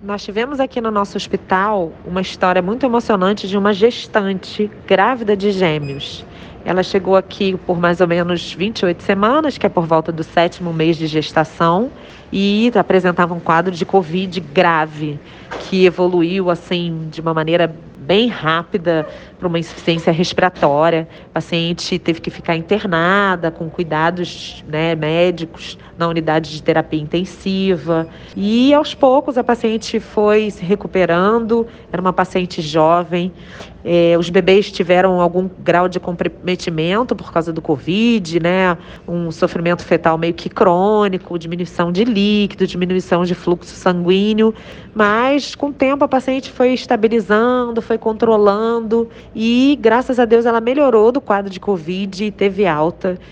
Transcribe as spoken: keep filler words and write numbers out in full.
Nós tivemos aqui no nosso hospital uma história muito emocionante de uma gestante grávida de gêmeos. Ela chegou aqui por mais ou menos vinte e oito semanas, que é por volta do sétimo mês de gestação, e apresentava um quadro de Covid grave, que evoluiu assim de uma maneira bem rápida para uma insuficiência respiratória. A paciente teve que ficar internada com cuidados, né, médicos na unidade de terapia intensiva. E aos poucos a paciente foi se recuperando, era uma paciente jovem. Eh, os bebês tiveram algum grau de comprometimento por causa do Covid, né? Um sofrimento fetal meio que crônico, diminuição de líquido, diminuição de fluxo sanguíneo, mas com o tempo a paciente foi estabilizando, foi controlando e, graças a Deus, ela melhorou do quadro de Covid e teve alta.